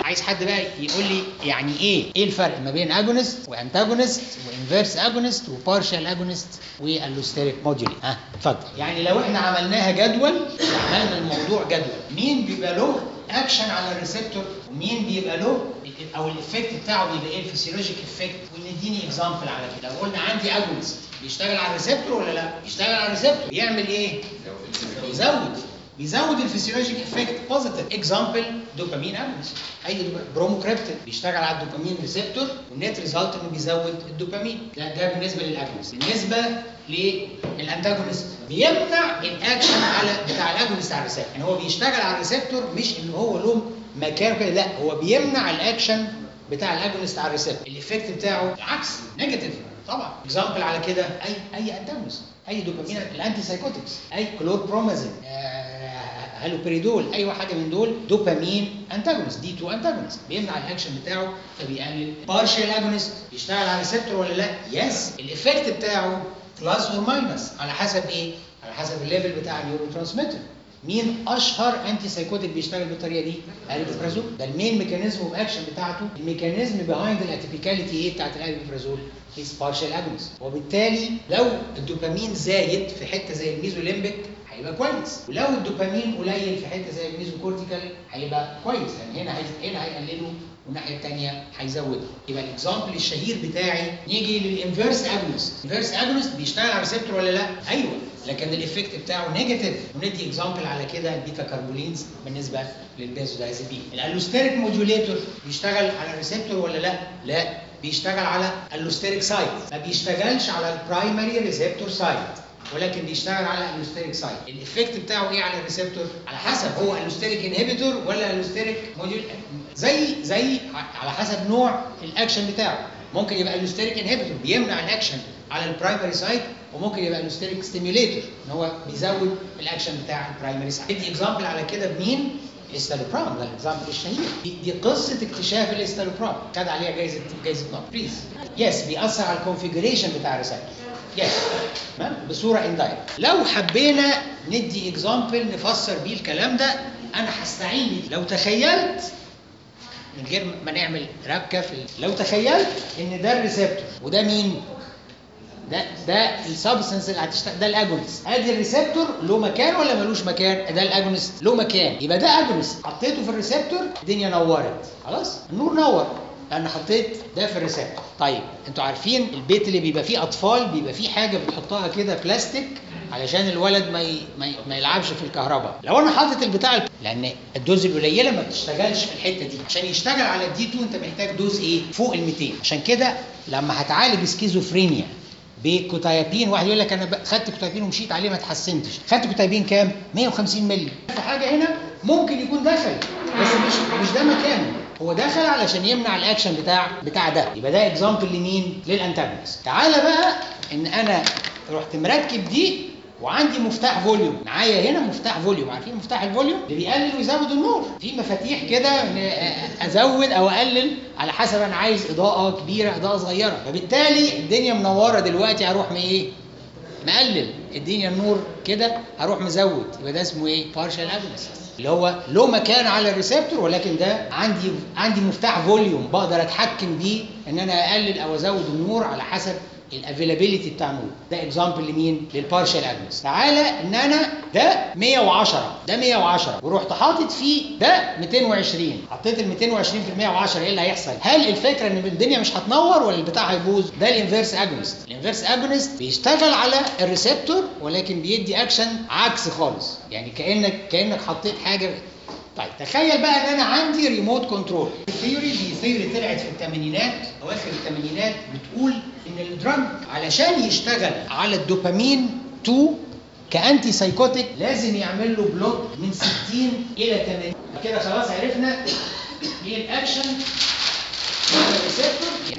عايز حد بقى يقول لي يعني ايه الفرق ما بين اجونست وانتاجونست وانفيرس اجونست وبارشال اجونست والالوستيريك موديولي؟ اتفضل. يعني لو احنا عملناها جدول، عملنا الموضوع جدول، مين بيبقى له اكشن على الريسبتور ومين بيبقى له او الافكت بتاعه بيبقى ايه الفسيولوجيك افكت، ونديني اكزامبل على كده. لو قلنا عندي اجونست بيشتغل على الريسبتور ولا لا؟ بيشتغل على الريسبتور، بيعمل ايه؟ بيزود الفسيولوجيك افكت بوزيتيف. اكزامبل دوبامين اجونست، اي بروموكريبتين بيشتغل على الدوبامين ريسبتور والنت ريزلت انه بيزود الدوبامين. ده بالنسبه للاجونست. بالنسبه للانتاجونست بيمنع الاكشن على بتاع الاجونست على الريسبتور، يعني هو بيشتغل على الريسبتور مش ان هو له مكان كده، لا هو بيمنع الاكشن بتاع الاجونست على الريسبتور. الايفكت بتاعه العكس نيجاتيف طبعا. اكزامبل على كده اي انتاجونست، اي دوبامين، الانتي سايكوتكس، اي كلوربرومازين، هالوبريدول، اي واحده من دول دوبامين انتاجونست، دي 2 انتاجونست، بيمنع الاكشن بتاعه فبيقلل. بارشال اجونست بيشتغل على الريسبتور ولا لا؟ يس. الايفكت بتاعه بلس اور ماينس على حسب ايه؟ على حسب الليفل بتاع النيورو ترانسميتر. مين اشهر انتي سايكوتيك بيشتغل بالطريقه دي؟ الالبرازول. ده المين ميكانيزم اوف اكشن بتاعته. الميكانيزم بيهايند الاتيبيكاليتي ايه بتاعت الالبرازول؟ هيز بارشال اجونست. وبالتالي لو الدوبامين زايد في حته زي الميزوليمبيك هيبقى كويس، ولو الدوبامين قليل في حته زي الميزوكورتيكال هيبقى كويس، لان هنا هيقلله والناحيه الثانيه هيزوده. يبقى الاكزامبل الشهير بتاعي نيجي للانفيرس اجونست. الانفيرس اجونست بيشتغل على الريسبتور ولا لا؟ ايوه، لكن الايفكت بتاعه نيجاتيف. وندي اكزامبل على كده البيتا كاربولينز بالنسبه للبنزودايزابين. الالوستيريك موديوليتور بيشتغل على الريسبتور ولا لا؟ لا، بيشتغل على الالوستيريك سايت، ما بيشتغلش على البرايمري ريسبتور سايت، ولكن بيشتغل على الالوستيريك سايت. الايفكت بتاعه ايه على الريسبتور؟ على حسب هو الوستيريك انهبيتور ولا الوستيريك موديول، زي على حسب نوع الاكشن بتاعه. ممكن يبقى الوستيريك انهبيتور بيمنع الاكشن على البرايمري سايت، وممكن يبقى الوستيريك ستيميوليتور ان هو بيزود الاكشن بتاع البرايمري سايت. ادي اكزامبل على كده بمين؟ الاستالوبرام، ده الاكزامبل الشهير. دي قصه اكتشاف الاستالوبرام، خد عليها جايزه نوبل. بليز. يس، بيأثر على الكونفيجريشن بتاع الريسبتور. يس، بصوره اندايركت. لو حبينا ندي اكزامبل نفسر بيه الكلام ده، انا هستعين بيه. لو تخيلت من غير ما نعمل ربكه لو تخيلت ان ده الريسبتور وده مين؟ ده السبستنس اللي هتشتغل، ده الاجونست. ادي الريسبتور له مكان ولا ملوش مكان؟ ده الاجونست له مكان، يبقى ده اجونست. حطيته في الريسبتور الدنيا نورت، خلاص النور نور لان حطيت ده في الريسبتور. طيب انتوا عارفين البيت اللي بيبقى فيه اطفال بيبقى فيه حاجه بنحطها كده بلاستيك علشان الولد ما يلعبش في الكهرباء. لو انا حاطط البتاع لان الدوز القليله ما بتشتغلش في الحته دي، عشان يشتغل على الدي 2 انت محتاج دوز ايه؟ فوق ال 200. عشان كده لما هتعالج سكيزوفرينيا بكوتايابين، واحد يقول لك انا خدت كوتايابين ومشيت عليه ما اتحسنتش. خدت كوتايابين كام؟ 150 مللي. في حاجه هنا ممكن يكون دخل بس مش ده مكانه، هو دخل علشان يمنع الاكشن بتاع ده. يبقى ده اكزامبل لمين؟ للانتاجونست. تعالى بقى ان انا رحت مركب دي وعندي مفتاح فوليوم معايا هنا. مفتاح فوليوم، عارفين مفتاح الفوليوم اللي بيقلل ويزود النور؟ في مفاتيح كده ازود او اقلل على حسب انا عايز اضاءه كبيره اضاءه صغيره. فبالتالي الدنيا منوره دلوقتي هروح مقلل الدنيا النور كده، هروح مزود. يبقى ده اسمه ايه؟ بارشال اجونست، اللي هو له مكان على الريسبتور ولكن ده عندي مفتاح فوليوم بقدر اتحكم بيه ان انا اقلل او ازود النور على حسب الافيلابيلتي بتاع النور. ده اكزامبل لمين؟ للبارشال اجونست. تعالى ان انا ده 110 ده 110 ورحت حاطط فيه ده 220. حطيت ال 220 في ال 110 ايه اللي هيحصل؟ هل الفكره ان الدنيا مش هتنور ولا البتاع هيبوظ؟ ده الانفيرس اجونست. الانفيرس اجونست بيشتغل على الريسبتور ولكن بيدي اكشن عكس خالص، يعني كانك حطيت حاجه. طيب تخيل بقى ان انا عندي ريموت كنترول. دي ثيوري طلعت في الثمانينات، اواخر الثمانينات، بتقول ان الدراج علشان يشتغل على الدوبامين 2 كانتي سايكوتيك لازم يعمل له بلوك من 60 الى 80. كده خلاص عرفنا ايه الاكشن على الريسبتور.